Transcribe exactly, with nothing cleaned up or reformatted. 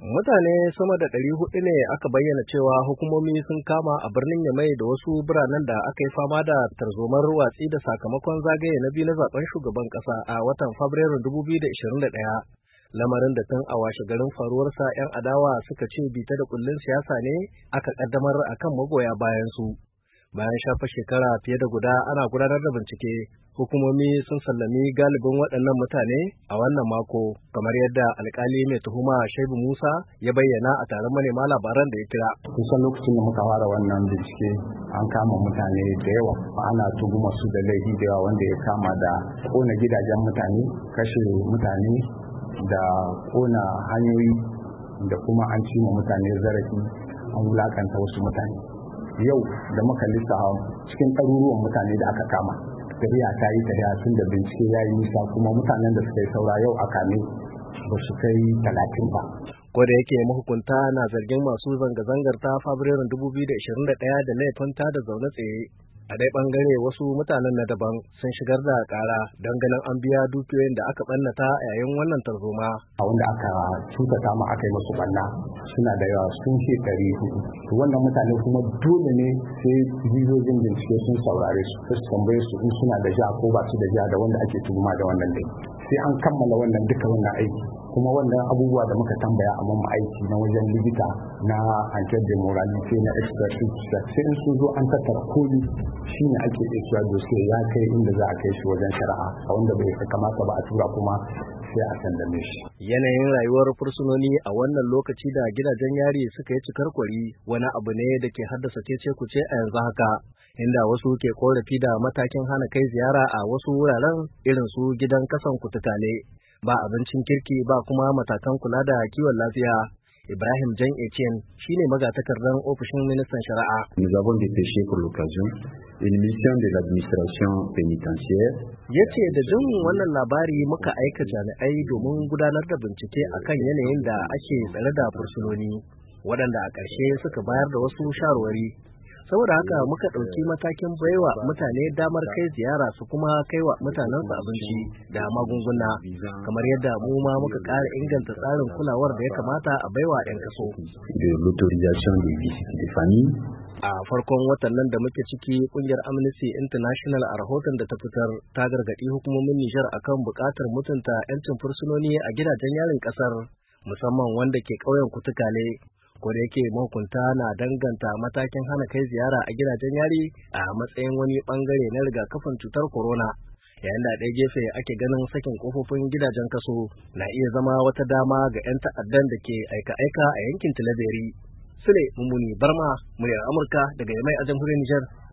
Mutane sama da ɗari hudu ne aka bayyana cewa hukumomi sun kama a birnin Yamai da wasu biranen da aka yi fama da tarzomar watsi da sakamakon zagaye na biyu na zaben shugaban ƙasa a watan Fabrairun dubu biyu da ashirin da ɗaya. Lamarin da tun a washe garin faruwarsa 'yan adawa suka ce bita da kullun siyasa ne aka kaddamar akan magoya bayan su. Bayan shafa shekara fiye da guda ana gudanar da bincike, hukumomi sun sallami galibin waɗannan mutane a wannan mako, kamar yadda alkali mai tuhuma Shaibu Musa ya bayyana a taron manema labaran da ya kira. Kusan lokacin da muka fara wannan bincike an kama mutane da yawa, ana tuhuma su da laifi da yawa wanda ya kama da kona gidajen mutane, kashe mutane da kona hanyoyi da kuma an cima mutane zarafi, an wulakanta wasu mutane. Yau da muka lissafa cikin ɗaruruwan mutane da aka kama, tafiya ta yi tafiya tun da bincike ya yi nisa, kuma mutanen da suka yi saura yau a kame ba su kai talatin ba. Ko da yake mahukunta na zargin masu zanga-zangar ta Fabrairun dubu biyu da ashirin da ɗaya da laifin ta da zaune tsaye, a dai bangare wasu mutanen na daban sun shigar da kara don ganin an biya dukiyoyin da aka ɓannata a yayin wannan tarzoma. A wanda aka cutata ma aka yi musu ɓanna suna da yawa, sun ce ɗari hudu. Wannan mutane kuma dole ne sai jijojin bincike sun saurare su, su tambaye su in suna da ja ko ba su da ja da wanda ake tuhuma da wannan dai. Sai an kammala wannan duka wannan aiki. Kuma wannan abubuwa da muka tambaya a mamma aiki na wajen likita na enquête de moralité na expertise, sai in sun zo an tattara koli shine ake iya dosiye ya kai inda za a kai shi wajen shari'a, a wanda bai kamata ba a tura kuma sai a sandame shi. Yanayin rayuwar fursunoni a wannan lokaci da gidajen yari suka yi cikar kwari wani abu ne da ke haddasa cece-kuce a yanzu haka, inda wasu ke korafi da matakin hana kai ziyara a wasu wuraren irin su gidan kasan Kututale. Ba abincin kirki ba kuma matakan kula da kiwon lafiya. Ibrahim Jan Etienne shine magatakardan ofishin ministan shari'a. Nous avons dépêché pour l'occasion une mission de l'administration pénitentiaire. Yace da jin wannan labari muka aika jami'ai domin gudanar da bincike akan yanayin da ake tsare da fursunoni, waɗanda a ƙarshe suka bayar da wasu shawarwari. Saboda haka muka ɗauki matakin baiwa mutane damar kai ziyara su kuma kaiwa mutanensu abinci da magunguna, kamar yadda mu ma muka ƙara inganta tsarin kulawar da ya kamata a baiwa 'yan kaso. A farkon watan nan da muke ciki, kungiyar Amnesty International a rahoton da ta fitar ta gargaɗi hukumomin Nijar akan buƙatar mutunta 'yancin fursunoni a gidajen yarin ƙasar, musamman wanda ke ƙauyen Kutukale. Ko da yake mahukunta na danganta matakin hana kai ziyara a gidajen yari a matsayin wani bangare na rigakafin cutar corona, yayin da ɗaya gefe ake ganin sakin kofofin gidajen kaso na iya zama wata dama ga 'yan ta'addan da ke aika-aika a yankin Tilaberi. Sule Mummuni Barma, muryar Amurka daga Yamai a jamhuriyar Nijar.